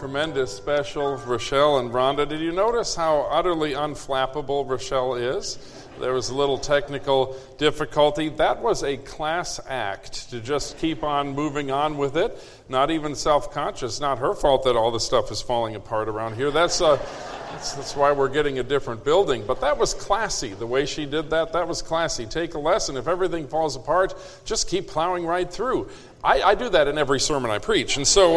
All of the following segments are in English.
tremendous special, Rochelle and Rhonda. Did you notice how utterly unflappable Rochelle is? There was a little technical difficulty. That was a class act to just keep on moving on with it. Not even self-conscious. Not her fault that all the stuff is falling apart around here. That's why we're getting a different building. But that was classy. The way she did that was classy. Take a lesson. If everything falls apart, just keep plowing right through. I do that in every sermon I preach. And so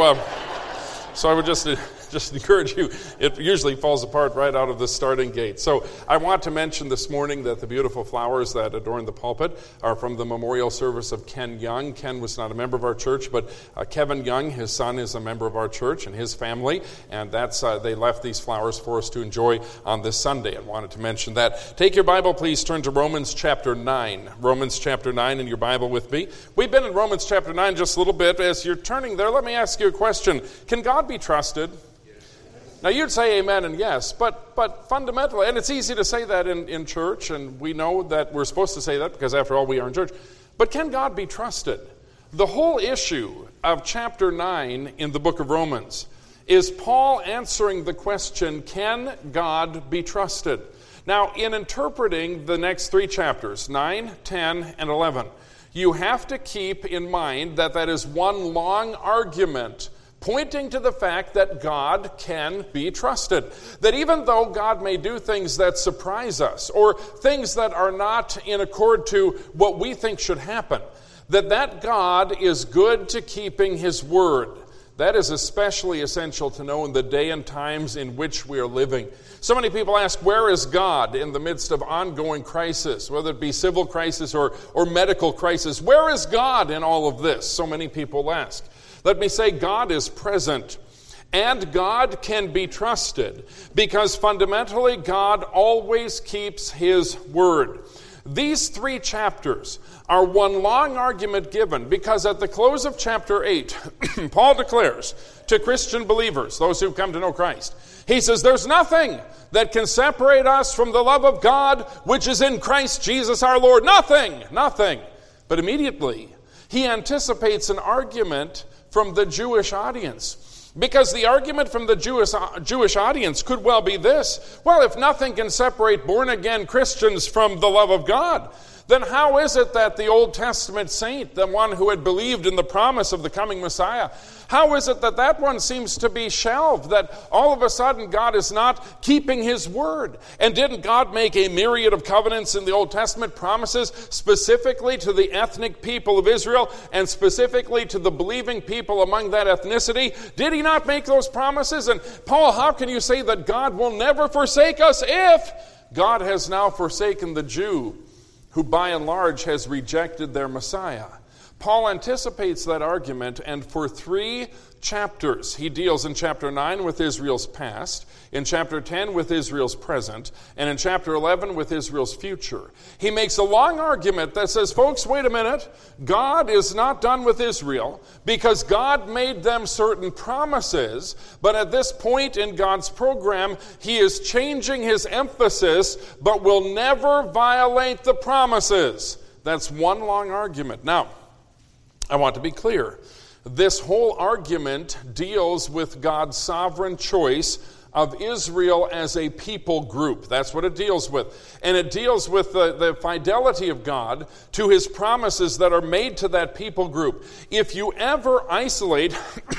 I would just encourage you, it usually falls apart right out of the starting gate. So I want to mention this morning that the beautiful flowers that adorn the pulpit are from the memorial service of Ken Young. Ken was not a member of our church, but Kevin Young, his son, is a member of our church and his family, and that's they left these flowers for us to enjoy on this Sunday. I wanted to mention that. Take your Bible, please, turn to Romans chapter 9. Romans chapter 9 in your Bible with me. We've been in Romans chapter 9 just a little bit. As you're turning there, let me ask you a question. Can God be trusted? Now, you'd say amen and yes, but fundamentally, and it's easy to say that in church, and we know that we're supposed to say that because, after all, we are in church. But can God be trusted? The whole issue of chapter 9 in the book of Romans is Paul answering the question, can God be trusted? Now, in interpreting the next three chapters, 9, 10, and 11, you have to keep in mind that is one long argument pointing to the fact that God can be trusted. That even though God may do things that surprise us, or things that are not in accord to what we think should happen, that God is good to keeping His word. That is especially essential to know in the day and times in which we are living. So many people ask, where is God in the midst of ongoing crisis, whether it be civil crisis or medical crisis? Where is God in all of this? So many people ask. Let me say God is present, and God can be trusted, because fundamentally God always keeps His word. These three chapters are one long argument given, because at the close of chapter 8, Paul declares to Christian believers, those who've come to know Christ, he says, there's nothing that can separate us from the love of God which is in Christ Jesus our Lord. Nothing. But immediately he anticipates an argument from the Jewish audience. Because the argument from the Jewish audience could well be this: well, if nothing can separate born-again Christians from the love of God, then how is it that the Old Testament saint, the one who had believed in the promise of the coming Messiah, how is it that one seems to be shelved, that all of a sudden God is not keeping His word? And didn't God make a myriad of covenants in the Old Testament, promises specifically to the ethnic people of Israel and specifically to the believing people among that ethnicity? Did He not make those promises? And Paul, how can you say that God will never forsake us if God has now forsaken the Jew, who by and large has rejected their Messiah? Paul anticipates that argument, and for 3 chapters, he deals in chapter 9 with Israel's past, in chapter 10 with Israel's present, and in chapter 11 with Israel's future. He makes a long argument that says, folks, wait a minute, God is not done with Israel, because God made them certain promises, but at this point in God's program, He is changing His emphasis, but will never violate the promises. That's one long argument. Now, I want to be clear. This whole argument deals with God's sovereign choice of Israel as a people group. That's what it deals with. And it deals with the fidelity of God to His promises that are made to that people group. If you ever isolate,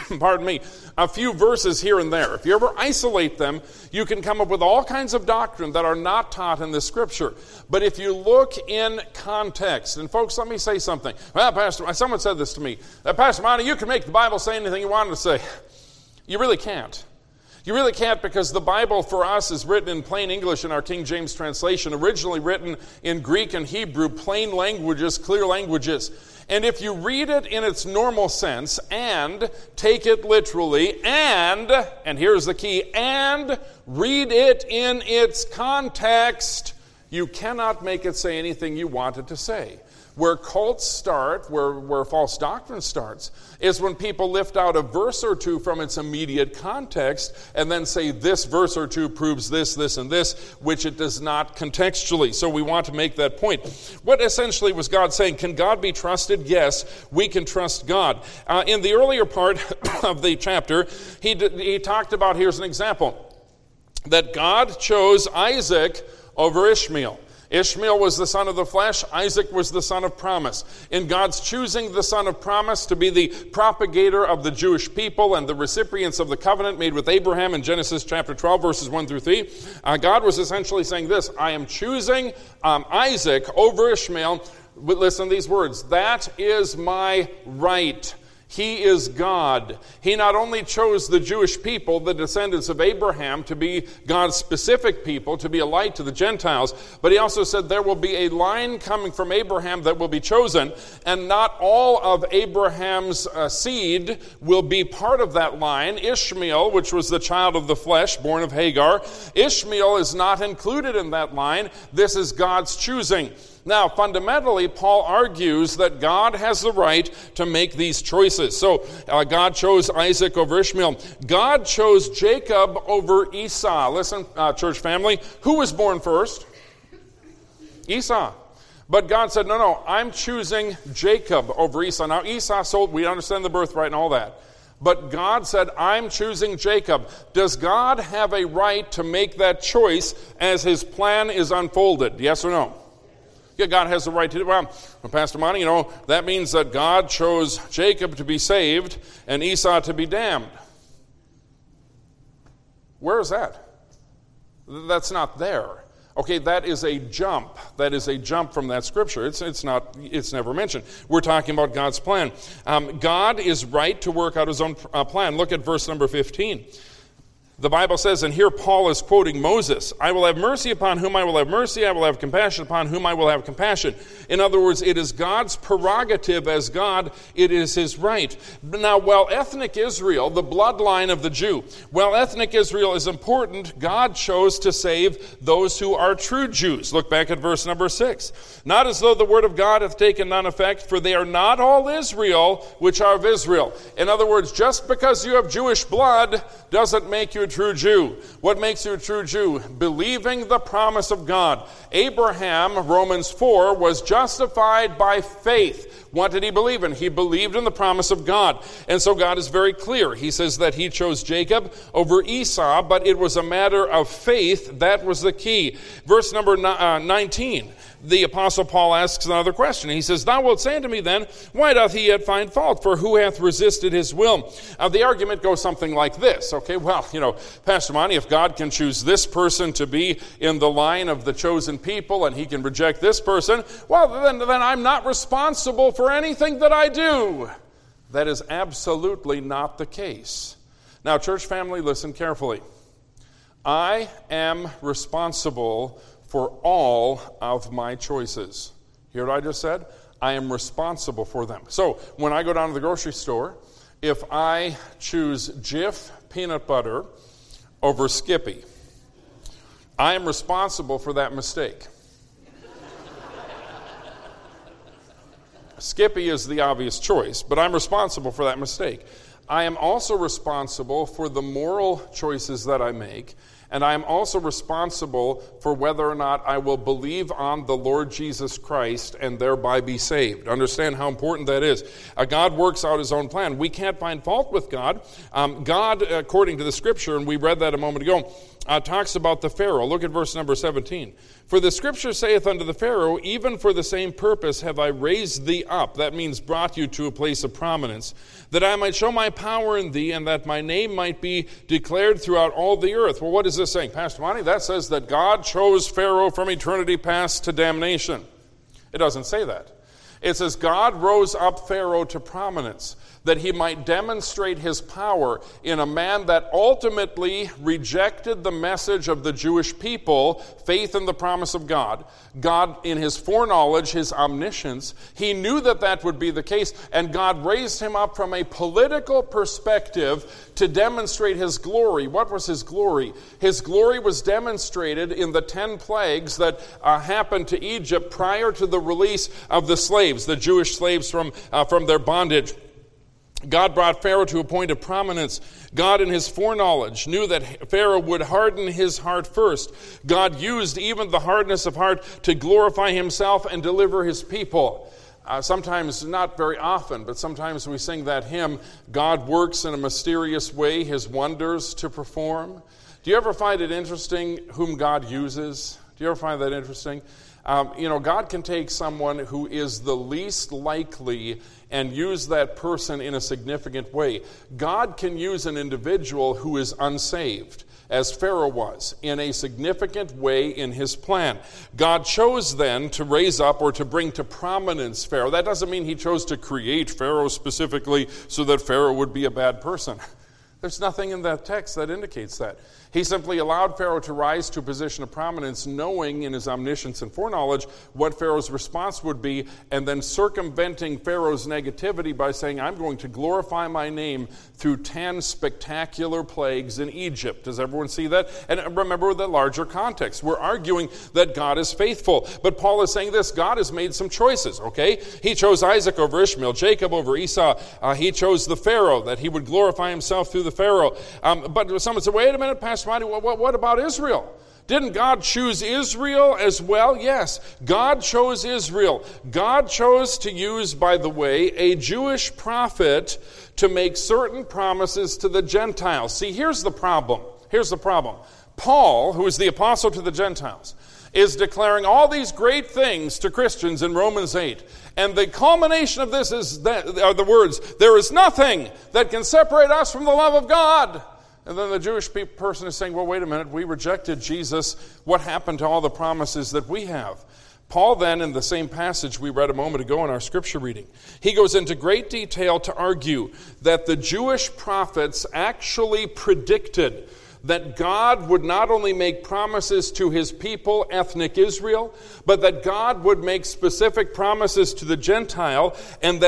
a few verses here and there, if you ever isolate them, you can come up with all kinds of doctrine that are not taught in the Scripture. But if you look in context, and folks, let me say something. Well, Pastor, someone said this to me. Pastor Monty, you can make the Bible say anything you want it to say. You really can't. You really can't, because the Bible for us is written in plain English in our King James translation, originally written in Greek and Hebrew, plain languages, clear languages. And if you read it in its normal sense and take it literally and here's the key, and read it in its context, you cannot make it say anything you want it to say. Where cults start, where false doctrine starts, is when people lift out a verse or two from its immediate context and then say this verse or two proves this, this, and this, which it does not contextually. So we want to make that point. What essentially was God saying? Can God be trusted? Yes, we can trust God. In the earlier part of the chapter, he talked about, here's an example, that God chose Isaac over Ishmael. Ishmael was the son of the flesh. Isaac was the son of promise. In God's choosing the son of promise to be the propagator of the Jewish people and the recipients of the covenant made with Abraham in Genesis chapter 12, verses 1 through 3, God was essentially saying this: I am choosing Isaac over Ishmael. But listen to these words: that is my right. He is God. He not only chose the Jewish people, the descendants of Abraham, to be God's specific people, to be a light to the Gentiles, but he also said there will be a line coming from Abraham that will be chosen, and not all of Abraham's seed will be part of that line. Ishmael, which was the child of the flesh, born of Hagar, Ishmael is not included in that line. This is God's choosing. Now, fundamentally, Paul argues that God has the right to make these choices. So, God chose Isaac over Ishmael. God chose Jacob over Esau. Listen, church family, who was born first? Esau. But God said, no, I'm choosing Jacob over Esau. Now, Esau sold, we understand the birthright and all that. But God said, I'm choosing Jacob. Does God have a right to make that choice as his plan is unfolded? Yes or no? Yeah, God has the right to do it. Well, Pastor Monty, that means that God chose Jacob to be saved and Esau to be damned. Where is that? That's not there. Okay, that is a jump. That is a jump from that scripture. It's never mentioned. We're talking about God's plan. God is right to work out his own plan. Look at verse number 15. The Bible says, and here Paul is quoting Moses, I will have mercy upon whom I will have mercy, I will have compassion upon whom I will have compassion. In other words, it is God's prerogative as God, it is his right. Now, while ethnic Israel, the bloodline of the Jew, while ethnic Israel is important, God chose to save those who are true Jews. Look back at verse number 6. Not as though the word of God hath taken none effect, for they are not all Israel which are of Israel. In other words, just because you have Jewish blood doesn't make you a true Jew. What makes you a true Jew? Believing the promise of God. Abraham, Romans 4, was justified by faith. What did he believe in? He believed in the promise of God. And so God is very clear. He says that he chose Jacob over Esau, but it was a matter of faith. That was the key. Verse number 19. The Apostle Paul asks another question. He says, Thou wilt say unto me then, why doth he yet find fault? For who hath resisted his will? The argument goes something like this. Okay, well, Pastor Monty, if God can choose this person to be in the line of the chosen people and he can reject this person, well, then I'm not responsible for anything that I do. That is absolutely not the case. Now, church family, listen carefully. I am responsible for all of my choices. Hear what I just said? I am responsible for them. So when I go down to the grocery store, if I choose Jif peanut butter over Skippy, I am responsible for that mistake. Skippy is the obvious choice, but I'm responsible for that mistake. I am also responsible for the moral choices that I make, and I am also responsible for whether or not I will believe on the Lord Jesus Christ and thereby be saved. Understand how important that is. God works out his own plan. We can't find fault with God. God, according to the Scripture, and we read that a moment ago, talks about the Pharaoh. Look at verse number 17. For the Scripture saith unto the Pharaoh, even for the same purpose have I raised thee up. That means brought you to a place of prominence, that I might show my power in thee, and that my name might be declared throughout all the earth. Well, what is this saying? Pastor Monty, that says that God chose Pharaoh from eternity past to damnation. It doesn't say that. It says God rose up Pharaoh to prominence. that he might demonstrate his power in a man that ultimately rejected the message of the Jewish people, faith in the promise of God. God, in his foreknowledge, his omniscience, he knew that that would be the case, and God raised him up from a political perspective to demonstrate his glory. What was his glory? His glory was demonstrated in the 10 plagues that happened to Egypt prior to the release of the slaves, the Jewish slaves from their bondage. God brought Pharaoh to a point of prominence. God, in his foreknowledge, knew that Pharaoh would harden his heart first. God used even the hardness of heart to glorify himself and deliver his people. Sometimes, not very often, but sometimes we sing that hymn, God works in a mysterious way his wonders to perform. Do you ever find it interesting whom God uses? Do you ever find that interesting? God can take someone who is the least likely and use that person in a significant way. God can use an individual who is unsaved, as Pharaoh was, in a significant way in his plan. God chose then to raise up or to bring to prominence Pharaoh. That doesn't mean he chose to create Pharaoh specifically so that Pharaoh would be a bad person. There's nothing in that text that indicates that. He simply allowed Pharaoh to rise to a position of prominence, knowing in his omniscience and foreknowledge what Pharaoh's response would be, and then circumventing Pharaoh's negativity by saying, I'm going to glorify my name through 10 spectacular plagues in Egypt. Does everyone see that? And remember the larger context. We're arguing that God is faithful. But Paul is saying this, God has made some choices, okay? He chose Isaac over Ishmael, Jacob over Esau. He chose the Pharaoh, that he would glorify himself through the Pharaoh. But someone said, wait a minute, Pastor Marty, what about Israel? Didn't God choose Israel as well? Yes, God chose Israel. God chose to use, by the way, a Jewish prophet to make certain promises to the Gentiles. See, here's the problem. Paul, who is the apostle to the Gentiles, is declaring all these great things to Christians in Romans 8. And the culmination of this are the words, there is nothing that can separate us from the love of God. And then the Jewish person is saying, well, wait a minute, we rejected Jesus. What happened to all the promises that we have? Paul then, in the same passage we read a moment ago in our scripture reading, he goes into great detail to argue that the Jewish prophets actually predicted that God would not only make promises to his people, ethnic Israel, but that God would make specific promises to the Gentiles,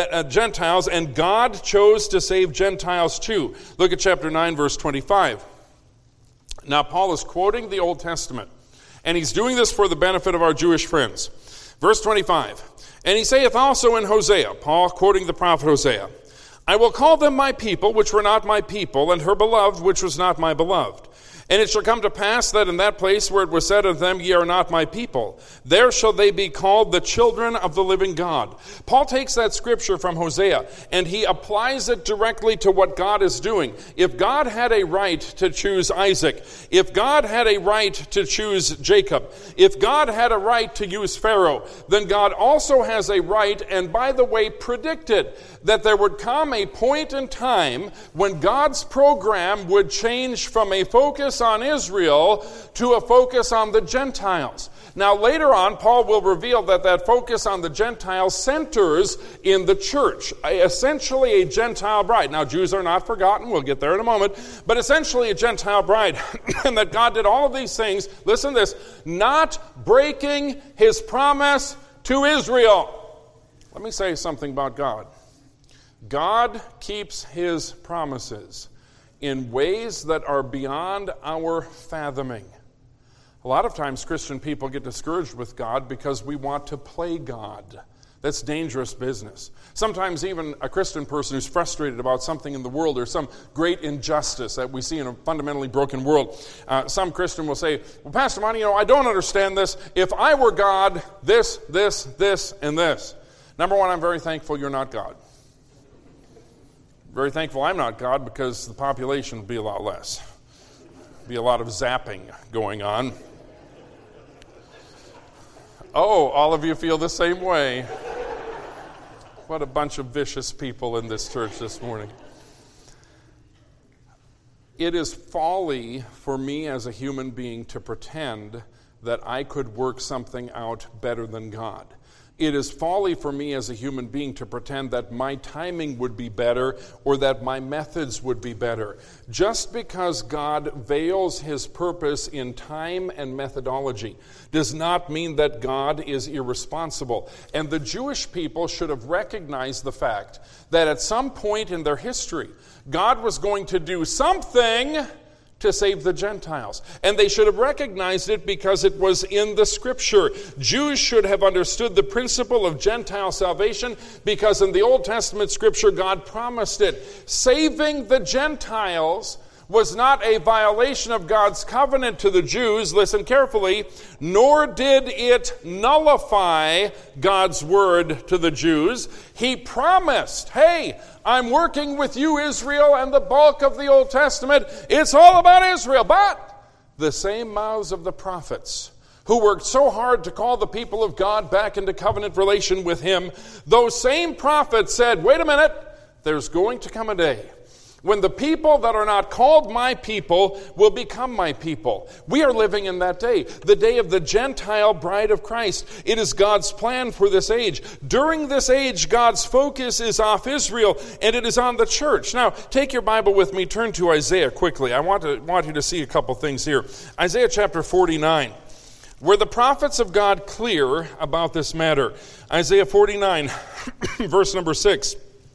and God chose to save Gentiles too. Look at chapter 9, verse 25. Now, Paul is quoting the Old Testament, and he's doing this for the benefit of our Jewish friends. Verse 25, and he saith also in Hosea, Paul quoting the prophet Hosea, I will call them my people, which were not my people, and her beloved, which was not my beloved. And it shall come to pass that in that place where it was said of them, ye are not my people, there shall they be called the children of the living God. Paul takes that scripture from Hosea, and he applies it directly to what God is doing. If God had a right to choose Isaac, if God had a right to choose Jacob, if God had a right to use Pharaoh, then God also has a right, and by the way, predicted that there would come a point in time when God's program would change from a focus on Israel to a focus on the Gentiles. Now, later on, Paul will reveal that focus on the Gentiles centers in the church, essentially a Gentile bride. Now, Jews are not forgotten. We'll get there in a moment. But essentially a Gentile bride. And that God did all of these things, listen to this, not breaking his promise to Israel. Let me say something about God. God keeps his promises in ways that are beyond our fathoming. A lot of times Christian people get discouraged with God because we want to play God. That's dangerous business. Sometimes even a Christian person who's frustrated about something in the world or some great injustice that we see in a fundamentally broken world, some Christian will say, well, Pastor Monty, I don't understand this. If I were God, this, and this. Number one, I'm very thankful you're not God. Very thankful I'm not God because the population would be a lot less. Be a lot of zapping going on. Oh, all of you feel the same way. What a bunch of vicious people in this church this morning. It is folly for me as a human being to pretend that I could work something out better than God. It is folly for me as a human being to pretend that my timing would be better or that my methods would be better. Just because God veils his purpose in time and methodology does not mean that God is irresponsible. And the Jewish people should have recognized the fact that at some point in their history, God was going to do something to save the Gentiles. And they should have recognized it because it was in the Scripture. Jews should have understood the principle of Gentile salvation because in the Old Testament Scripture, God promised it. Saving the Gentiles was not a violation of God's covenant to the Jews, listen carefully, nor did it nullify God's word to the Jews. He promised, hey, I'm working with you, Israel, and the bulk of the Old Testament, it's all about Israel. But the same mouths of the prophets who worked so hard to call the people of God back into covenant relation with him, those same prophets said, wait a minute, there's going to come a day when the people that are not called my people will become my people. We are living in that day, the day of the Gentile bride of Christ. It is God's plan for this age. During this age, God's focus is off Israel, and it is on the church. Now, take your Bible with me, turn to Isaiah quickly. I want you to see a couple things here. Isaiah chapter 49, where the prophets of God clear about this matter. Isaiah 49, verse number 6.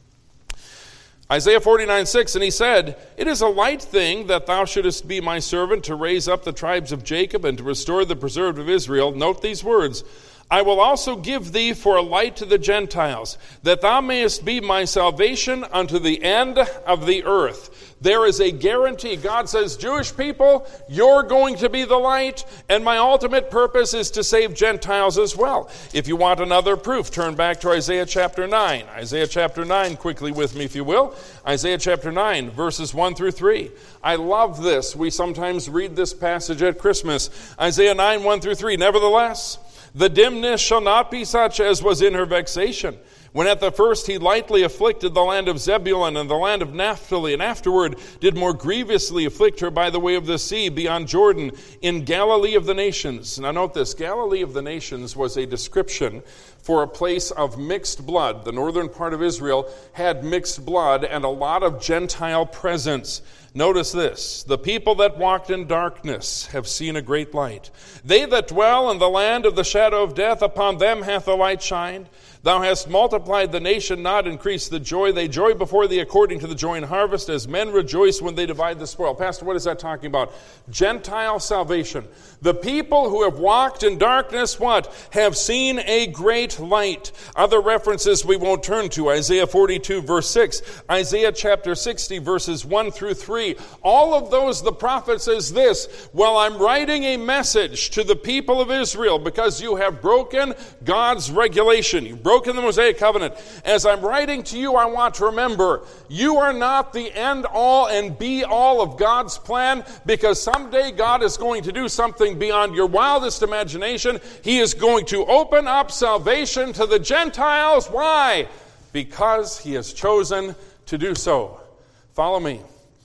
Isaiah 49:6, and he said, it is a light thing that thou shouldest be my servant to raise up the tribes of Jacob and to restore the preserved of Israel. Note these words. I will also give thee for a light to the Gentiles, that thou mayest be my salvation unto the end of the earth. There is a guarantee. God says, Jewish people, you're going to be the light, and my ultimate purpose is to save Gentiles as well. If you want another proof, turn back to Isaiah chapter 9. Isaiah chapter 9, quickly with me if you will. Isaiah chapter 9, verses 1 through 3. I love this. We sometimes read this passage at Christmas. Isaiah 9, 1 through 3. Nevertheless, the dimness shall not be such as was in her vexation, when at the first he lightly afflicted the land of Zebulun and the land of Naphtali, and afterward did more grievously afflict her by the way of the sea beyond Jordan, in Galilee of the nations. Now note this, Galilee of the nations was a description for a place of mixed blood. The northern part of Israel had mixed blood and a lot of Gentile presence. Notice this, the people that walked in darkness have seen a great light. They that dwell in the land of the shadow of death, upon them hath the light shined. Thou hast multiplied the nation, not increased the joy. They joy before thee according to the joy in harvest, as men rejoice when they divide the spoil. Pastor, what is that talking about? Gentile salvation. The people who have walked in darkness, what? Have seen a great light. Other references we won't turn to. Isaiah 42, verse 6. Isaiah chapter 60, verses 1 through 3. All of those, the prophet says this, well, I'm writing a message to the people of Israel because you have broken God's regulation. You've broken the Mosaic covenant. As I'm writing to you, I want to remember, you are not the end all and be all of God's plan, because someday God is going to do something beyond your wildest imagination. He is going to open up salvation to the Gentiles. Why? Because he has chosen to do so. Follow me.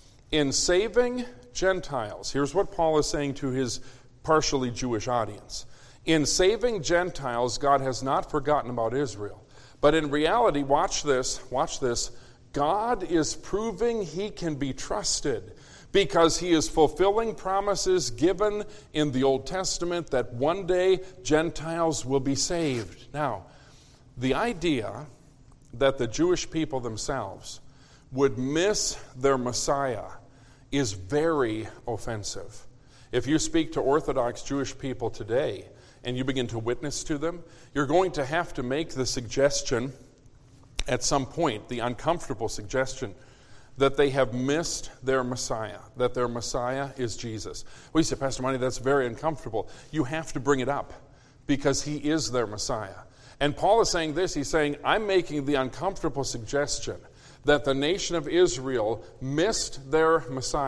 In saving Gentiles, here's what Paul is saying to his partially Jewish audience. In saving Gentiles, God has not forgotten about Israel. But in reality, watch this, God is proving he can be trusted because he is fulfilling promises given in the Old Testament that one day Gentiles will be saved. Now, the idea that the Jewish people themselves would miss their Messiah is very offensive. If you speak to Orthodox Jewish people today and you begin to witness to them, you're going to have to make the suggestion at some point, the uncomfortable suggestion, that they have missed their Messiah, that their Messiah is Jesus. Well, you say, Pastor Monty, that's very uncomfortable. You have to bring it up because he is their Messiah. And Paul is saying this, he's saying, I'm making the uncomfortable suggestion that the nation of Israel missed their Messiah.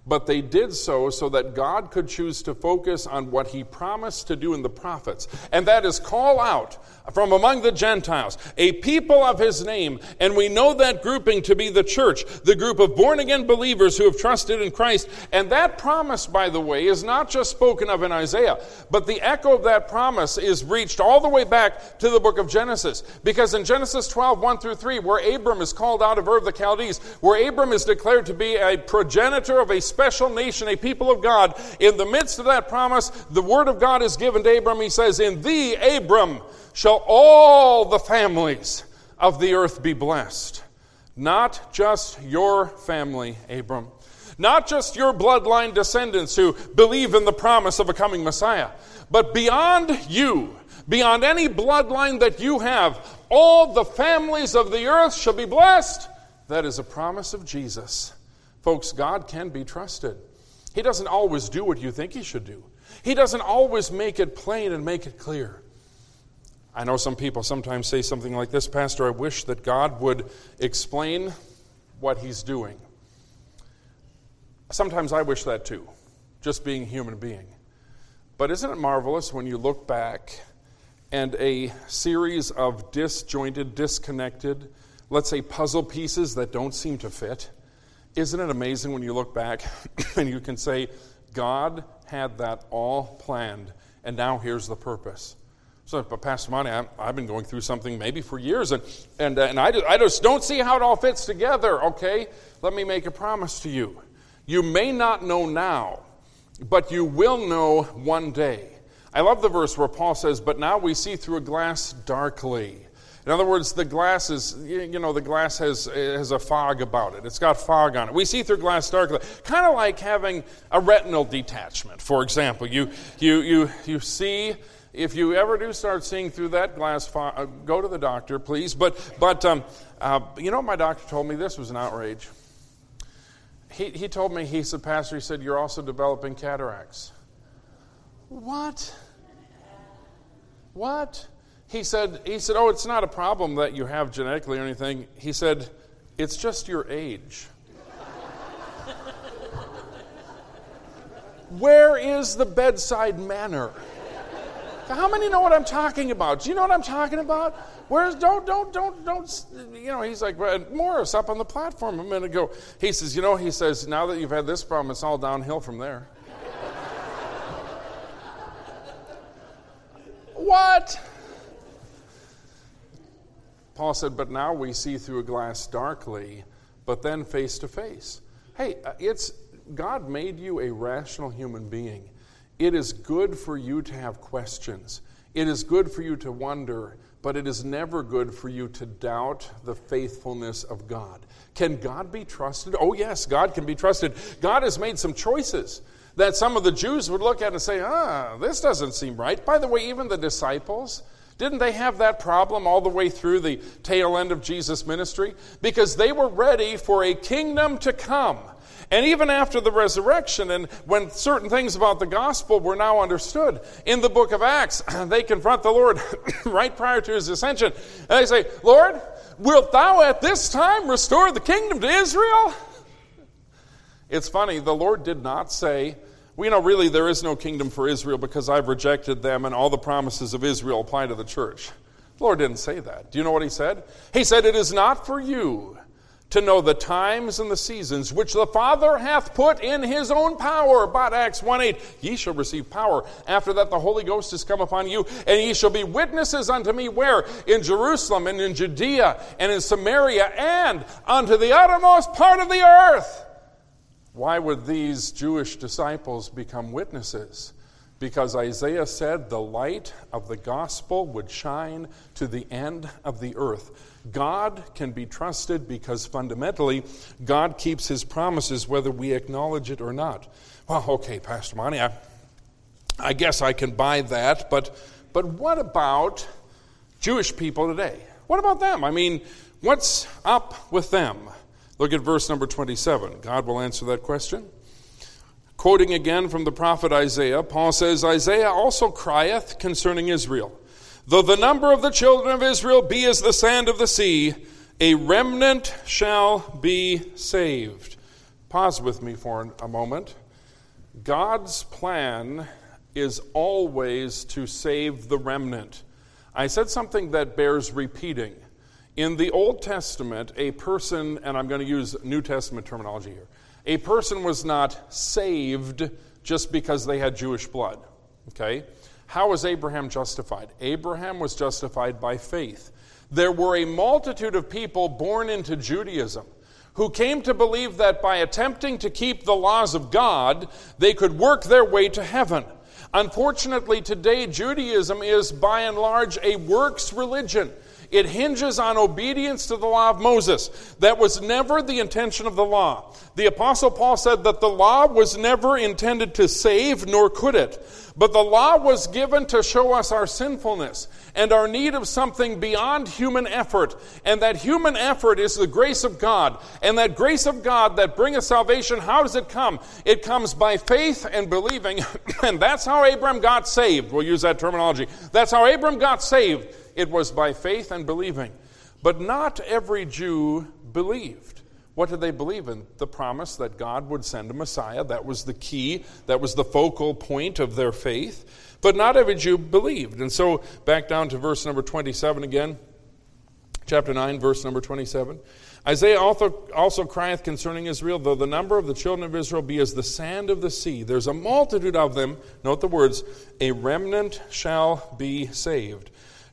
But they did so that God could choose to focus on what he promised to do in the prophets. And that is call out from among the Gentiles a people of his name. And we know that grouping to be the church, the group of born-again believers who have trusted in Christ. And that promise, by the way, is not just spoken of in Isaiah, but the echo of that promise is reached all the way back to the book of Genesis. Because in Genesis 12, 1 through 3, where Abram is called out of Ur of the Chaldees, where Abram is declared to be a progenitor of a special nation, a people of God, in the midst of that promise, the word of God is given to Abram. He says, in thee, Abram, shall all the families of the earth be blessed. Not just your family, Abram. Not just your bloodline descendants who believe in the promise of a coming Messiah. But beyond you, beyond any bloodline that you have, all the families of the earth shall be blessed. That is a promise of Jesus. Folks, God can be trusted. He doesn't always do what you think he should do. He doesn't always make it plain and make it clear. I know some people sometimes say something like this, Pastor, I wish that God would explain what he's doing. Sometimes I wish that too, just being a human being. But isn't it marvelous when you look back and a series of disjointed, disconnected, let's say puzzle pieces that don't seem to fit? Isn't it amazing when you look back and you can say, God had that all planned, and now here's the purpose. So, but Pastor Monty, I've been going through something maybe for years, and I just don't see how it all fits together, okay? Let me make a promise to you. You may not know now, but you will know one day. I love the verse where Paul says, but now we see through a glass darkly. In other words, the glass has a fog about it. It's got fog on it. We see through glass darkly. Kind of like having a retinal detachment, for example. You see, if you ever do start seeing through that glass fog, go to the doctor, please. But you know what my doctor told me? This was an outrage. He told me, he said, Pastor, he said, you're also developing cataracts. What? He said, oh, it's not a problem that you have genetically or anything. He said, it's just your age. Where is the bedside manner? How many know what I'm talking about? Do you know what I'm talking about? Don't, he's like, Morris up on the platform a minute ago. He says, now that you've had this problem, it's all downhill from there. What? Paul said, but now we see through a glass darkly, but then face to face. Hey, God made you a rational human being. It is good for you to have questions. It is good for you to wonder, but it is never good for you to doubt the faithfulness of God. Can God be trusted? Oh yes, God can be trusted. God has made some choices that some of the Jews would look at and say, this doesn't seem right. By the way, even the disciples, didn't they have that problem all the way through the tail end of Jesus' ministry? Because they were ready for a kingdom to come. And even after the resurrection, and when certain things about the gospel were now understood, in the book of Acts, they confront the Lord right prior to his ascension. And they say, Lord, wilt thou at this time restore the kingdom to Israel? It's funny, the Lord did not say, really there is no kingdom for Israel because I've rejected them and all the promises of Israel apply to the church. The Lord didn't say that. Do you know what he said? He said, it is not for you to know the times and the seasons which the Father hath put in his own power. But Acts 1:8, ye shall receive power. After that the Holy Ghost is come upon you, and ye shall be witnesses unto me where? In Jerusalem, and in Judea, and in Samaria, and unto the uttermost part of the earth. Why would these Jewish disciples become witnesses? Because Isaiah said the light of the gospel would shine to the end of the earth. God can be trusted because fundamentally God keeps his promises whether we acknowledge it or not. Well, okay, Pastor Monty, I guess I can buy that, but what about Jewish people today? What about them? What's up with them? Look at verse number 27. God will answer that question. Quoting again from the prophet Isaiah, Paul says, Isaiah also crieth concerning Israel, though the number of the children of Israel be as the sand of the sea, a remnant shall be saved. Pause with me for a moment. God's plan is always to save the remnant. I said something that bears repeating. In the Old Testament, a person, and I'm going to use New Testament terminology here, a person was not saved just because they had Jewish blood. Okay? How was Abraham justified? Abraham was justified by faith. There were a multitude of people born into Judaism who came to believe that by attempting to keep the laws of God, they could work their way to heaven. Unfortunately, today, Judaism is by and large a works religion. It hinges on obedience to the law of Moses. That was never the intention of the law. The Apostle Paul said that the law was never intended to save, nor could it. But the law was given to show us our sinfulness and our need of something beyond human effort. And that human effort is the grace of God. And that grace of God that bringeth salvation, how does it come? It comes by faith and believing. And that's how Abram got saved. We'll use that terminology. That's how Abram got saved. It was by faith and believing. But not every Jew believed. What did they believe in? The promise that God would send a Messiah. That was the key. That was the focal point of their faith. But not every Jew believed. And so back down to verse number 27 again. Chapter 9, verse number 27. Isaiah also crieth concerning Israel, though the number of the children of Israel be as the sand of the sea. There's a multitude of them. Note the words, a remnant shall be saved.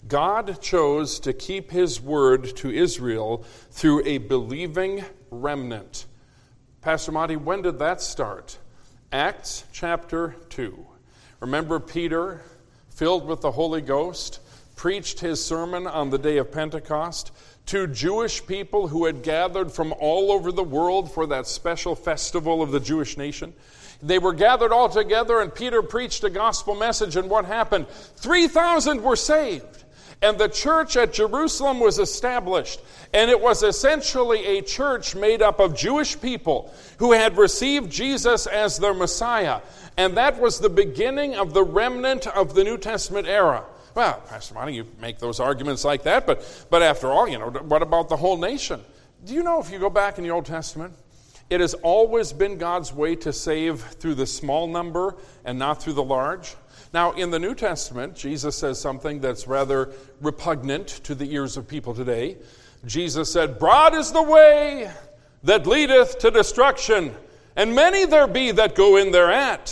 God chose to keep his word to Israel through a believing remnant. Pastor Monty, when did that start? Acts chapter 2. Remember Peter, filled with the Holy Ghost, preached his sermon on the day of Pentecost to Jewish people who had gathered from all over the world for that special festival of the Jewish nation. They were gathered all together, and Peter preached a gospel message, and what happened? 3,000 were saved. And the church at Jerusalem was established. And it was essentially a church made up of Jewish people who had received Jesus as their Messiah. And that was the beginning of the remnant of the New Testament era. Well, Pastor Monty, you make those arguments like that, but after all, what about the whole nation? Do you know if you go back in the Old Testament, it has always been God's way to save through the small number and not through the large? Now, in the New Testament, Jesus says something that's rather repugnant to the ears of people today. Jesus said, broad is the way that leadeth to destruction, and many there be that go in thereat.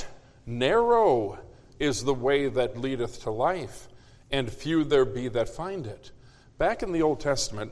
Narrow is the way that leadeth to life, and few there be that find it. Back in the Old Testament,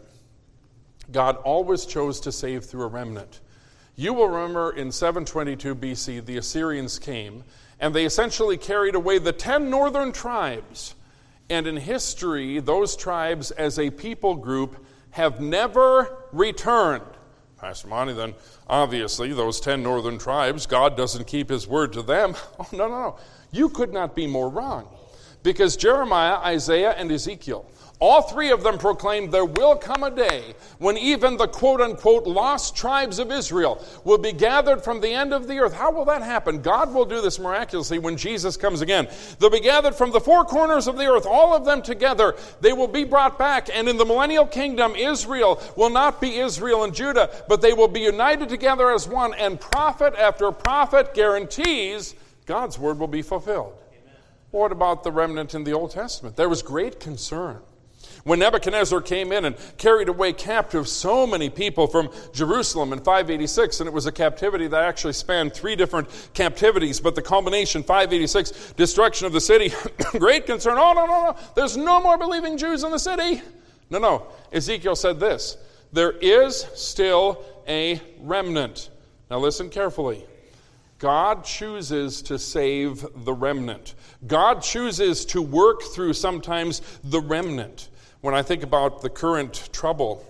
God always chose to save through a remnant. You will remember in 722 BC, the Assyrians came, and they essentially carried away the 10 northern tribes. And in history, those tribes as a people group have never returned. Pastor Monty, then obviously those 10 northern tribes, God doesn't keep his word to them. Oh, no. You could not be more wrong. Because Jeremiah, Isaiah, and Ezekiel, all three of them proclaimed there will come a day when even the quote-unquote lost tribes of Israel will be gathered from the end of the earth. How will that happen? God will do this miraculously when Jesus comes again. They'll be gathered from the four corners of the earth, all of them together. They will be brought back, and in the millennial kingdom, Israel will not be Israel and Judah, but they will be united together as one, and prophet after prophet guarantees God's word will be fulfilled. Amen. What about the remnant in the Old Testament? There was great concern. When Nebuchadnezzar came in and carried away captive so many people from Jerusalem in 586, and it was a captivity that actually spanned 3 different captivities, but the culmination, 586, destruction of the city, great concern. Oh, no, there's no more believing Jews in the city. No. Ezekiel said this, there is still a remnant. Now listen carefully. God chooses to save the remnant. God chooses to work through sometimes the remnant. When I think about the current trouble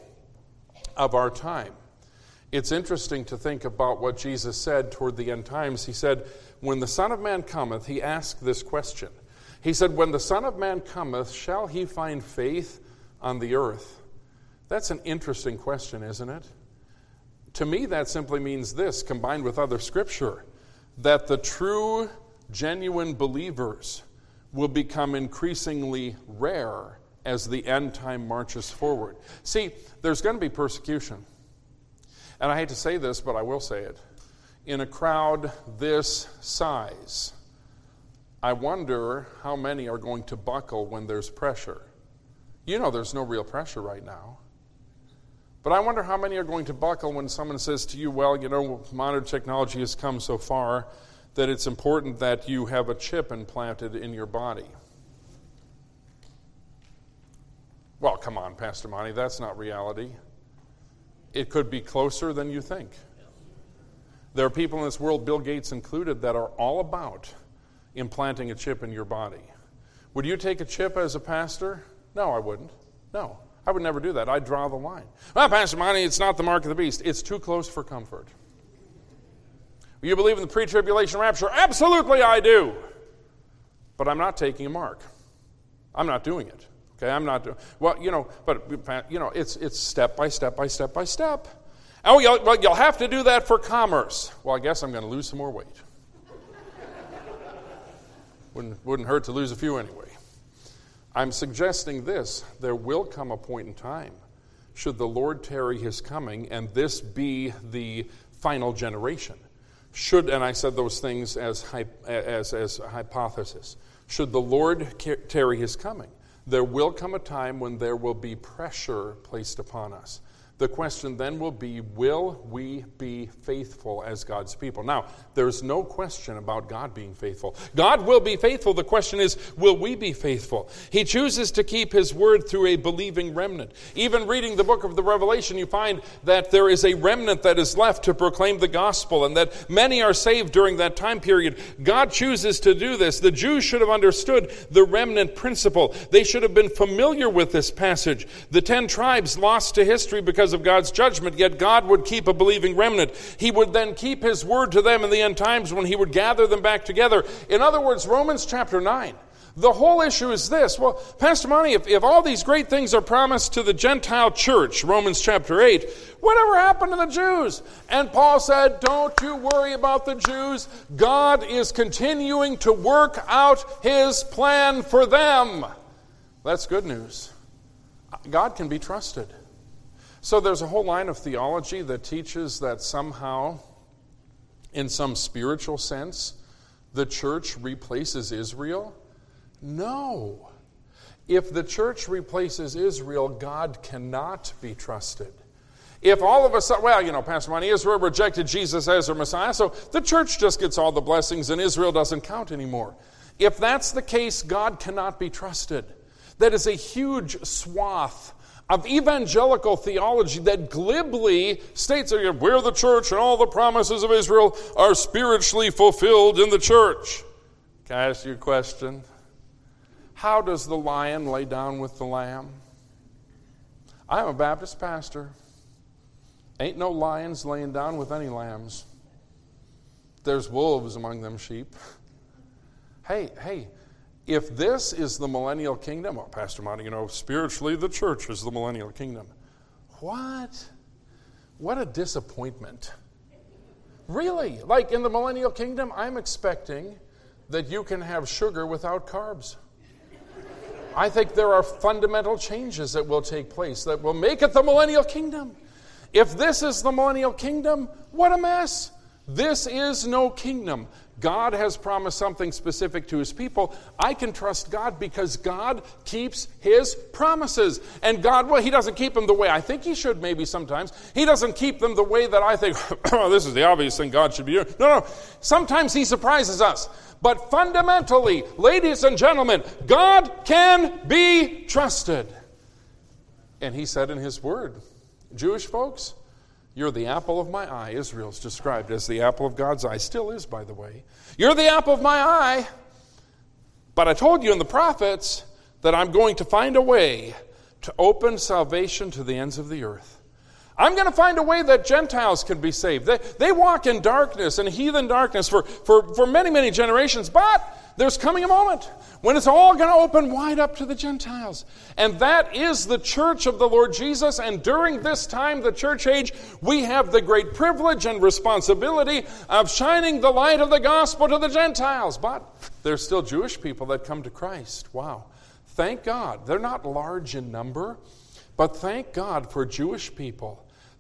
of our time, it's interesting to think about what Jesus said toward the end times. He said, when the Son of Man cometh, he asked this question. He said, when the Son of Man cometh, shall he find faith on the earth? That's an interesting question, isn't it? To me, that simply means this, combined with other scripture, that the true, genuine believers will become increasingly rare as the end time marches forward. See, there's going to be persecution. And I hate to say this, but I will say it. in a crowd this size, I wonder how many are going to buckle when there's pressure. You know there's no real pressure right now. But I wonder how many are going to buckle when someone says to you, well, you know, modern technology has come so far that it's important that you have a chip implanted in your body. Well, come on, Pastor Monty, that's not reality. It could be closer than you think. There are people in this world, Bill Gates included, that are all about implanting a chip in your body. Would you take a chip as a pastor? No, I wouldn't. No, I would never do that. I'd draw the line. Well, Pastor Monty, it's not the mark of the beast. It's too close for comfort. You believe in the pre-tribulation rapture? Absolutely I do. But I'm not taking a mark. I'm not doing it. Okay, I'm not doing. Well, you know, but you know, it's step by step by step by step. Oh, you'll have to do that for commerce. Well, I guess I'm going to lose some more weight. Wouldn't hurt to lose a few anyway. I'm suggesting this: there will come a point in time, should the Lord tarry his coming, and this be the final generation. And I said those things as hypothesis. Should the Lord tarry his coming, there will come a time when there will be pressure placed upon us. The question then will be, will we be faithful as God's people? Now, there's no question about God being faithful. God will be faithful. The question is, will we be faithful? He chooses to keep his word through a believing remnant. Even reading the book of the Revelation, you find that there is a remnant that is left to proclaim the gospel, and that many are saved during that time period. God chooses to do this. The Jews should have understood the remnant principle. They should have been familiar with this passage. The 10 tribes lost to history because of God's judgment, yet God would keep a believing remnant. He would then keep his word to them in the end times when he would gather them back together. In other words, Romans chapter 9, the whole issue is this. Well, Pastor Monty, if all these great things are promised to the Gentile church, Romans chapter 8, whatever happened to the Jews? And Paul said, don't you worry about the Jews. God is continuing to work out his plan for them. That's good news. God can be trusted. So there's a whole line of theology that teaches that somehow, in some spiritual sense, the church replaces Israel. No. If the church replaces Israel, God cannot be trusted. If all of a sudden, well, you know, Pastor Monty, Israel rejected Jesus as their Messiah, so the church just gets all the blessings and Israel doesn't count anymore. If that's the case, God cannot be trusted. That is a huge swath of evangelical theology that glibly states that we're the church and all the promises of Israel are spiritually fulfilled in the church. Can I ask you a question? How does the lion lay down with the lamb? I'm a Baptist pastor. Ain't no lions laying down with any lambs. There's wolves among them sheep. Hey, if this is the millennial kingdom, well, Pastor Monty, you know, spiritually the church is the millennial kingdom. What? What a disappointment. Really? Like in the millennial kingdom, I'm expecting that you can have sugar without carbs. I think there are fundamental changes that will take place that will make it the millennial kingdom. If this is the millennial kingdom, what a mess. This is no kingdom. God has promised something specific to his people. I can trust God because God keeps his promises. And God, well, he doesn't keep them the way I think he should maybe sometimes. He doesn't keep them the way that I think, oh, this is the obvious thing God should be doing. No. Sometimes he surprises us. But fundamentally, ladies and gentlemen, God can be trusted. And he said in his word, Jewish folks, you're the apple of my eye. Israel's described as the apple of God's eye. Still is, by the way. You're the apple of my eye. But I told you in the prophets that I'm going to find a way to open salvation to the ends of the earth. I'm going to find a way that Gentiles can be saved. They walk in darkness and heathen darkness for many, many generations. But there's coming a moment when it's all going to open wide up to the Gentiles. And that is the church of the Lord Jesus. And during this time, the church age, we have the great privilege and responsibility of shining the light of the gospel to the Gentiles. But there's still Jewish people that come to Christ. Wow. Thank God. They're not large in number, but thank God for Jewish people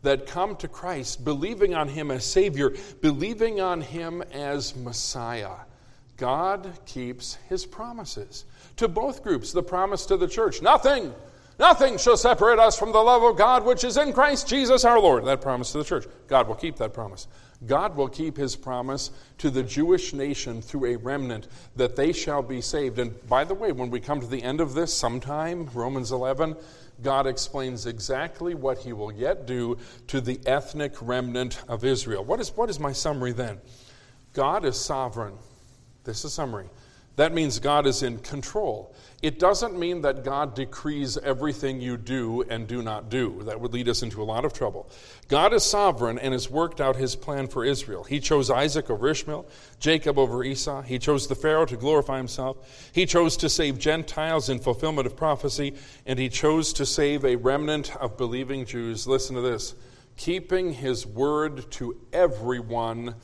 that come to Christ, believing on Him as Savior, believing on Him as Messiah, God keeps His promises. To both groups, the promise to the church, nothing shall separate us from the love of God which is in Christ Jesus our Lord. That promise to the church. God will keep that promise. God will keep His promise to the Jewish nation through a remnant that they shall be saved. And by the way, when we come to the end of this sometime, Romans 11, God explains exactly what He will yet do to the ethnic remnant of Israel. What is my summary then? God is sovereign. This is summary. That means God is in control. It doesn't mean that God decrees everything you do and do not do. That would lead us into a lot of trouble. God is sovereign and has worked out His plan for Israel. He chose Isaac over Ishmael, Jacob over Esau. He chose the Pharaoh to glorify Himself. He chose to save Gentiles in fulfillment of prophecy, and He chose to save a remnant of believing Jews. Listen to this. Keeping His word to everyone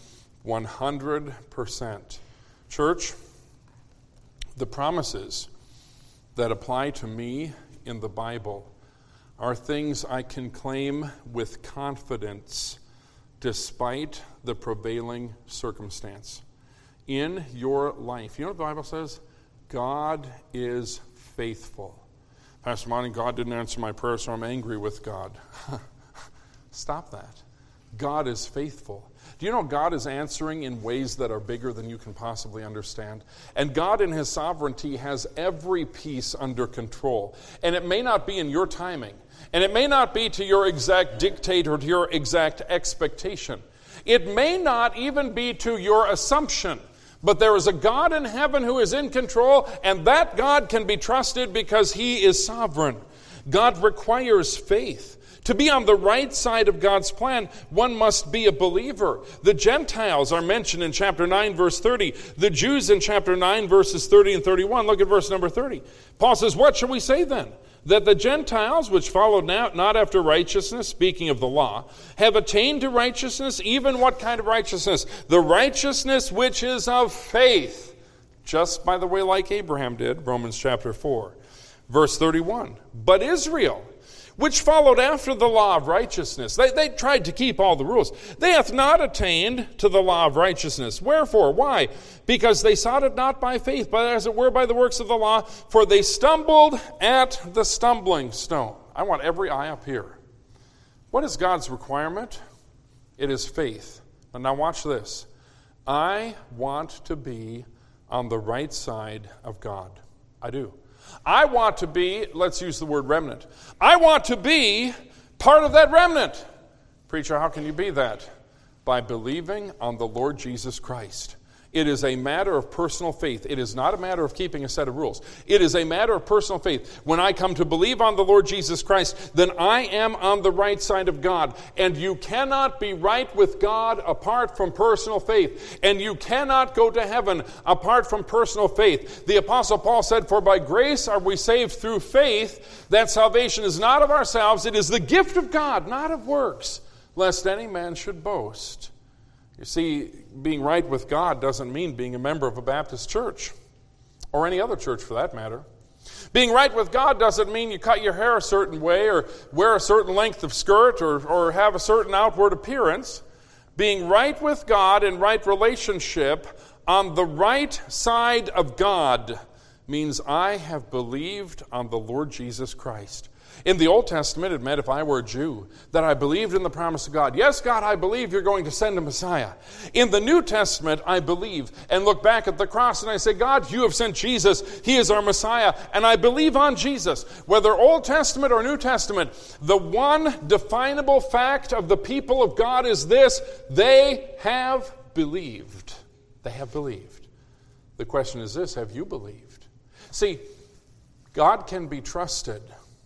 100%. Church, the promises that apply to me in the Bible are things I can claim with confidence despite the prevailing circumstance. In your life, you know what the Bible says? God is faithful. Pastor Monty, God didn't answer my prayer, so I'm angry with God. Stop that. God is faithful. Do you know God is answering in ways that are bigger than you can possibly understand? And God in His sovereignty has every piece under control. And it may not be in your timing. And it may not be to your exact dictate or to your exact expectation. It may not even be to your assumption. But there is a God in heaven who is in control, and that God can be trusted because He is sovereign. God requires faith. To be on the right side of God's plan, one must be a believer. The Gentiles are mentioned in chapter 9, verse 30. The Jews in chapter 9, verses 30 and 31. Look at verse number 30. Paul says, what shall we say then? That the Gentiles, which followed not after righteousness, speaking of the law, have attained to righteousness, even what kind of righteousness? The righteousness which is of faith. Just, by the way, like Abraham did, Romans chapter 4. Verse 31. But Israel, which followed after the law of righteousness. They tried to keep all the rules. They hath not attained to the law of righteousness. Wherefore? Why? Because they sought it not by faith, but as it were by the works of the law, for they stumbled at the stumbling stone. I want every eye up here. What is God's requirement? It is faith. And now watch this. I want to be on the right side of God. I do. I want to be, let's use the word remnant. I want to be part of that remnant. Preacher, how can you be that? By believing on the Lord Jesus Christ. It is a matter of personal faith. It is not a matter of keeping a set of rules. It is a matter of personal faith. When I come to believe on the Lord Jesus Christ, then I am on the right side of God. And you cannot be right with God apart from personal faith. And you cannot go to heaven apart from personal faith. The Apostle Paul said, for by grace are we saved through faith, that salvation is not of ourselves, it is the gift of God, not of works, lest any man should boast. You see, being right with God doesn't mean being a member of a Baptist church, or any other church for that matter. Being right with God doesn't mean you cut your hair a certain way, or wear a certain length of skirt, or have a certain outward appearance. Being right with God in right relationship on the right side of God means I have believed on the Lord Jesus Christ. In the Old Testament, it meant if I were a Jew, that I believed in the promise of God. Yes, God, I believe you're going to send a Messiah. In the New Testament, I believe and look back at the cross and I say, God, you have sent Jesus. He is our Messiah. And I believe on Jesus. Whether Old Testament or New Testament, the one definable fact of the people of God is this: they have believed. They have believed. The question is this: have you believed? See, God can be trusted.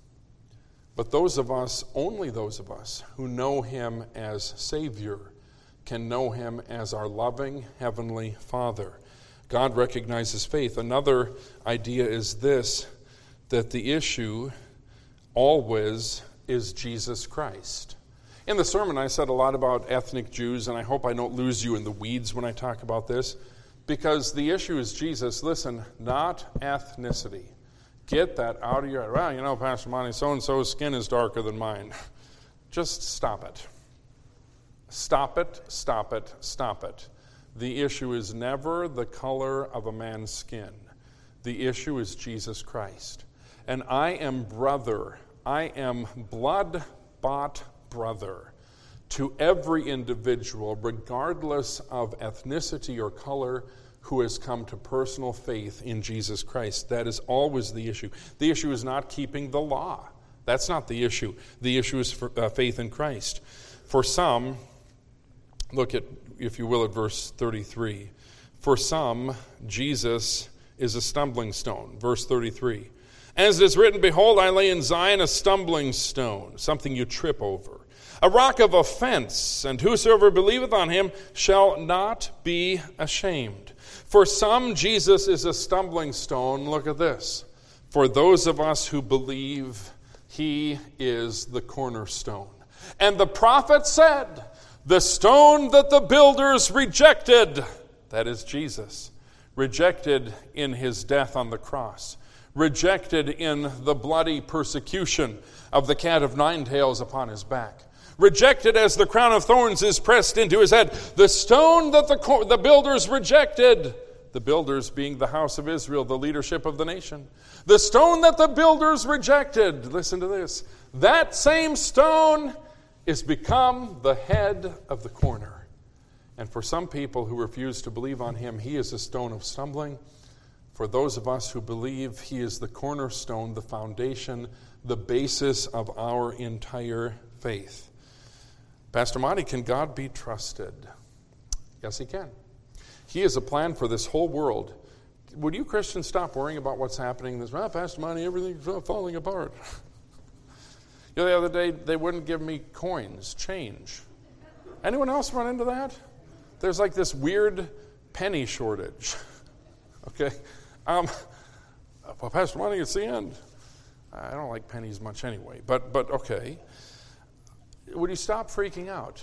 But those of us, only those of us who know Him as Savior, can know Him as our loving Heavenly Father. God recognizes faith. Another idea is this, that the issue always is Jesus Christ. In the sermon, I said a lot about ethnic Jews, and I hope I don't lose you in the weeds when I talk about this, because the issue is Jesus. Listen, not ethnicity. Get that out of your head. Well, you know, Pastor Monty, so-and-so's skin is darker than mine. just stop it. Stop it, stop it, stop it. The issue is never the color of a man's skin. The issue is Jesus Christ. And I am blood-bought brother to every individual, regardless of ethnicity or color, who has come to personal faith in Jesus Christ. That is always the issue. The issue is not keeping the law. That's not the issue. The issue is faith in Christ. For some, look at, if you will, at verse 33. For some, Jesus is a stumbling stone. Verse 33. As it is written, behold, I lay in Zion a stumbling stone, something you trip over, a rock of offense, and whosoever believeth on him shall not be ashamed. For some, Jesus is a stumbling stone. Look at this. For those of us who believe, he is the cornerstone. And the prophet said, the stone that the builders rejected, that is Jesus, rejected in his death on the cross, rejected in the bloody persecution of the cat of nine tails upon his back, rejected as the crown of thorns is pressed into his head, the stone that the builders rejected, the builders being the house of Israel, the leadership of the nation, the stone that the builders rejected, listen to this, that same stone is become the head of the corner. And for some people who refuse to believe on him, he is a stone of stumbling. For those of us who believe, he is the cornerstone, the foundation, the basis of our entire faith. Pastor Monty, can God be trusted? Yes, he can. He has a plan for this whole world. Would you Christians stop worrying about what's happening? Well, Pastor Monty, everything's falling apart. You know, the other day, they wouldn't give me coins, change. Anyone else run into that? There's like this weird penny shortage. Okay? Well, Pastor Monty, it's the end. I don't like pennies much anyway, but okay. Would you stop freaking out?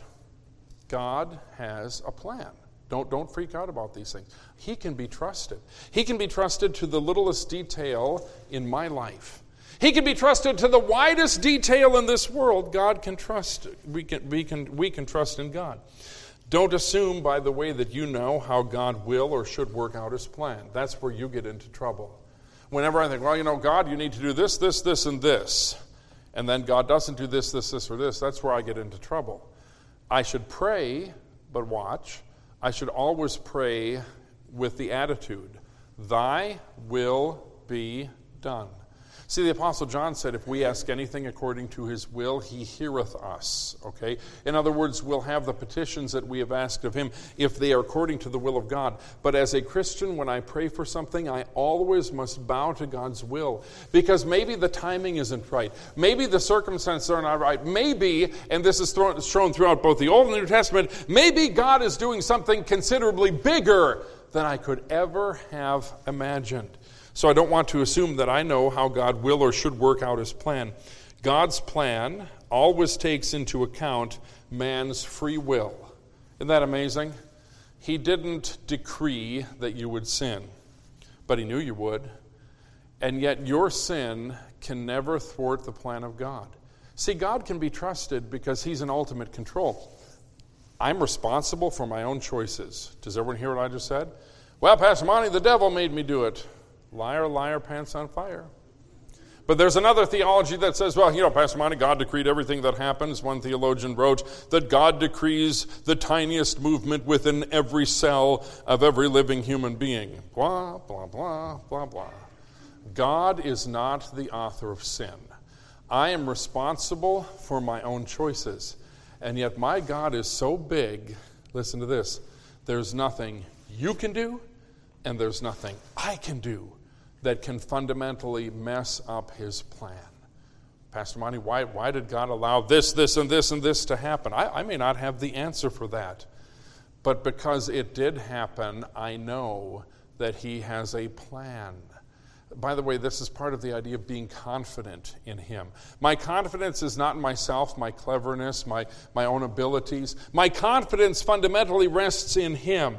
God has a plan. Don't freak out about these things. He can be trusted. He can be trusted to the littlest detail in my life. He can be trusted to the widest detail in this world. God can trust. We can trust in God. Don't assume, by the way, that you know how God will or should work out his plan. That's where you get into trouble. Whenever I think, well, you know, God, you need to do this, this, this, and this, and then God doesn't do this, this, this, or this, that's where I get into trouble. I should pray, but watch. I should always pray with the attitude, thy will be done. See, the Apostle John said, if we ask anything according to his will, he heareth us, okay? In other words, we'll have the petitions that we have asked of him if they are according to the will of God. But as a Christian, when I pray for something, I always must bow to God's will. Because maybe the timing isn't right. Maybe the circumstances are not right. Maybe, and this is shown throughout both the Old and New Testament, maybe God is doing something considerably bigger than I could ever have imagined. So I don't want to assume that I know how God will or should work out his plan. God's plan always takes into account man's free will. Isn't that amazing? He didn't decree that you would sin, but he knew you would. And yet your sin can never thwart the plan of God. See, God can be trusted because he's in ultimate control. I'm responsible for my own choices. Does everyone hear what I just said? Well, Pastor Monty, the devil made me do it. Liar, liar, pants on fire. But there's another theology that says, well, you know, Pastor Monty, God decreed everything that happens. One theologian wrote that God decrees the tiniest movement within every cell of every living human being. Blah, blah, blah, blah, blah. God is not the author of sin. I am responsible for my own choices. And yet my God is so big, listen to this, there's nothing you can do and there's nothing I can do that can fundamentally mess up his plan. Pastor Monty, why did God allow this, this, and this, and this to happen? I may not have the answer for that. But because it did happen, I know that he has a plan. By the way, this is part of the idea of being confident in him. My confidence is not in myself, my cleverness, my own abilities. My confidence fundamentally rests in him.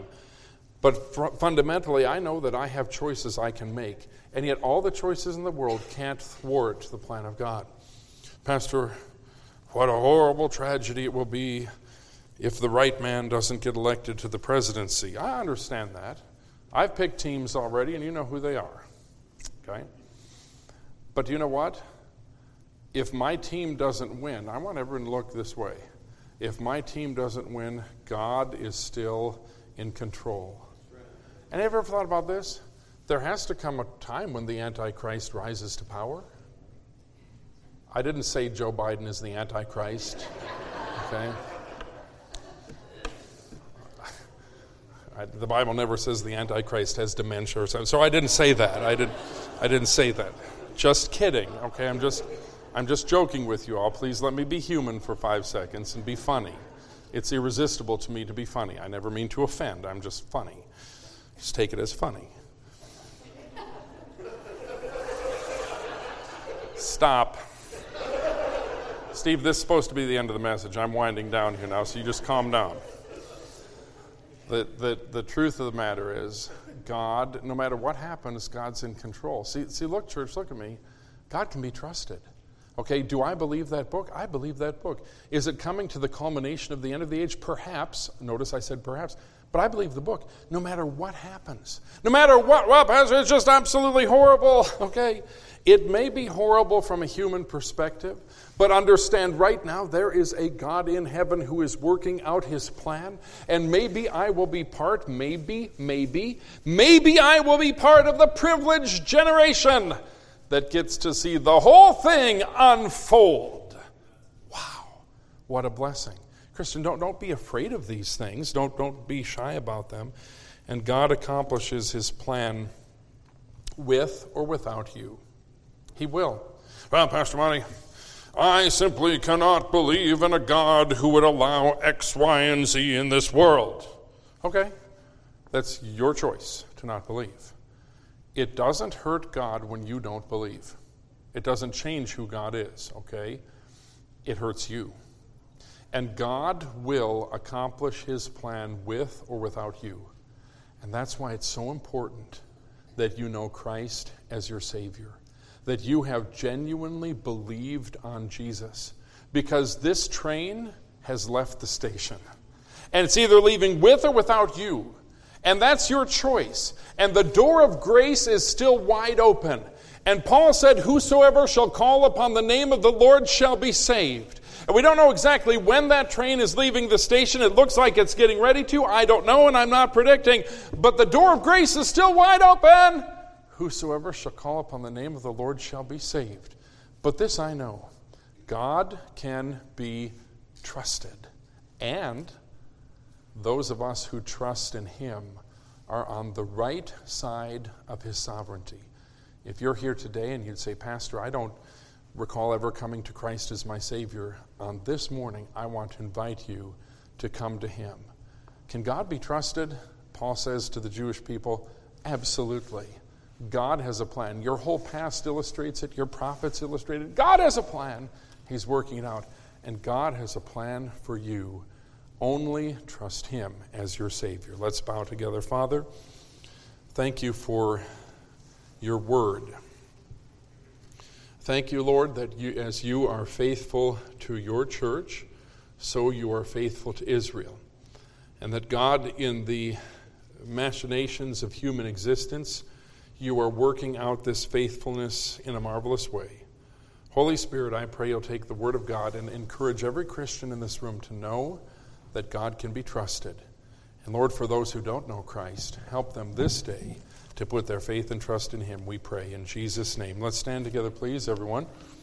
But fundamentally, I know that I have choices I can make. And yet all the choices in the world can't thwart the plan of God. Pastor, What a horrible tragedy it will be if the right man doesn't get elected to the presidency. I understand that. I've picked teams already, and you know who they are. Okay? But you know what? If my team doesn't win, I want everyone to look this way. If my team doesn't win, God is still in control. And have you ever thought about this? There has to come a time when the Antichrist rises to power. I didn't say Joe Biden is the Antichrist. Okay? The Bible never says the Antichrist has dementia or something. So I didn't say that. I didn't say that. Just kidding. Okay, I'm just joking with you all. Please let me be human for 5 seconds and be funny. It's irresistible to me to be funny. I never mean to offend. I'm just funny. Just take it as funny. Stop. Steve, this is supposed to be the end of the message. I'm winding down here now, so you just calm down. The truth of the matter is, God, no matter what happens, God's in control. See, look, church, look at me. God can be trusted. Okay, do I believe that book? I believe that book. Is it coming to the culmination of the end of the age? Perhaps. Notice I said perhaps. But I believe the book, no matter what happens. No matter what happens, it's just absolutely horrible. Okay? It may be horrible from a human perspective, but understand right now there is a God in heaven who is working out his plan, and maybe I will be part, maybe I will be part of the privileged generation that gets to see the whole thing unfold. Wow, what a blessing. Christian, don't be afraid of these things. Don't be shy about them. And God accomplishes his plan with or without you. He will. Well, Pastor Monty, I simply cannot believe in a God who would allow X, Y, and Z in this world. Okay, that's your choice to not believe. It doesn't hurt God when you don't believe. It doesn't change who God is, okay? It hurts you. And God will accomplish his plan with or without you. And that's why it's so important that you know Christ as your Savior, that you have genuinely believed on Jesus, because this train has left the station. And it's either leaving with or without you. And that's your choice. And the door of grace is still wide open. And Paul said, whosoever shall call upon the name of the Lord shall be saved. And we don't know exactly when that train is leaving the station. It looks like it's getting ready to. I don't know, and I'm not predicting. But the door of grace is still wide open. Whosoever shall call upon the name of the Lord shall be saved. But this I know, God can be trusted. And those of us who trust in him are on the right side of his sovereignty. If you're here today and you'd say, Pastor, I don't recall ever coming to Christ as my Savior, on this morning I want to invite you to come to him. Can God be trusted? Paul says to the Jewish people, absolutely. God has a plan. Your whole past illustrates it. Your prophets illustrate it. God has a plan. He's working it out. And God has a plan for you. Only trust him as your Savior. Let's bow together. Father, thank you for your word. Thank you, Lord, that you, as you are faithful to your church, so you are faithful to Israel. And that God, in the machinations of human existence, you are working out this faithfulness in a marvelous way. Holy Spirit, I pray you'll take the word of God and encourage every Christian in this room to know that God can be trusted. And Lord, for those who don't know Christ, help them this day to put their faith and trust in him, we pray in Jesus' name. Let's stand together, please, everyone.